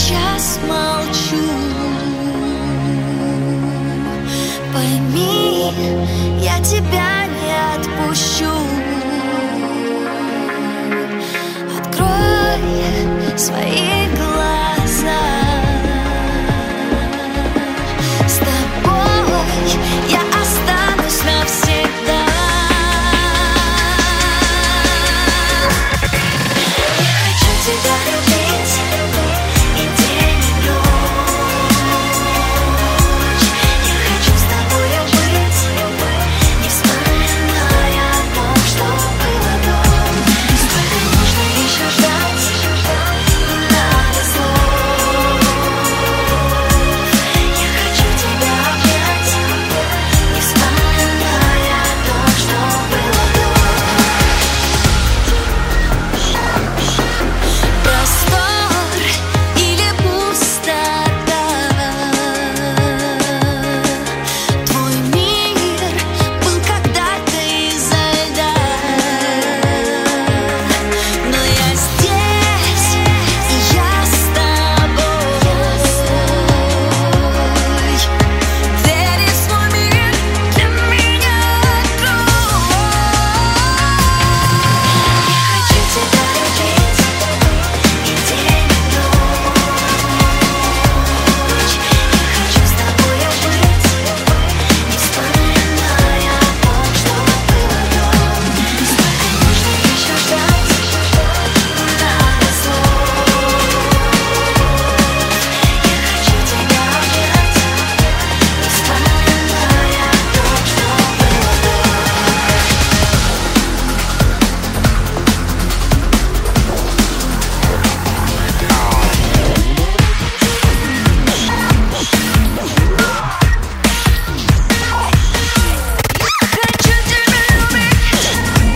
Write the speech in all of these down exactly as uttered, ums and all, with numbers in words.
сейчас молчу. Пойми, я тебя не отпущу. Открой свои глаза. С тобой я останусь навсегда. Я хочу тебя любить и день, и ночь. Я хочу с тобою быть, не вспоминая о том, что было до. Сколько нужно еще ждать, не надо слов. Я хочу тебя обнять, не вспоминая о том, что было до. Простор или пустота, твой мир был когда-то изо льда. Но я здесь, и я с тобой. Двери в свой мир для меня открой. Я хочу тебя любить и день, и ночь. Я хочу с тобою быть, не вспоминая о том, что было до. Сколько нужно еще ждать, не надо слов. Я хочу тебя обнять, не вспоминая о том, что было до. Хочу тебя любить.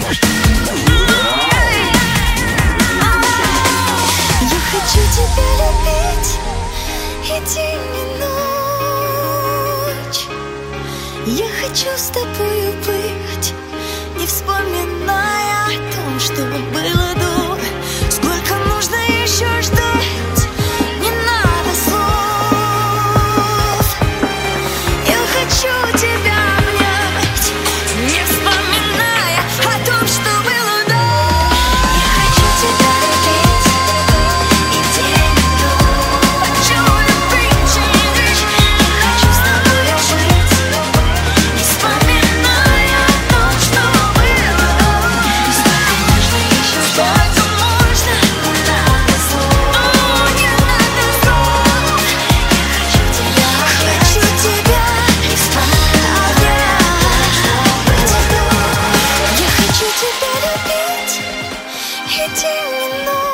Я хочу тебя любить и день, и ночь. Я хочу с тобою быть, не вспоминая о том, что было до. Сколько нужно еще ждать, не надо слов. Я хочу тебя обнять, не вспоминая о том, что было до. Я хочу тебя любить и день, и ночь. Хочу любить и жить. Я хочу с тобою жить, не вспоминая о том, что было до. Сколько нужно еще ждать, можно, не надо слов. Не надо слов. Я хочу тебя, хочу тебя, не вспоминая, что было до. Я хочу тебя любить и день, и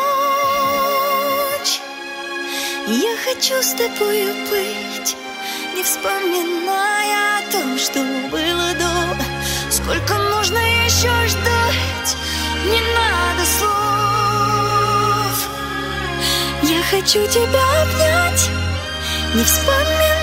ночь. Я хочу с тобою быть, не вспоминая о том, что было до. Сколько нужно еще ждать, не надо слов. Я хочу тебя обнять, не вспоминая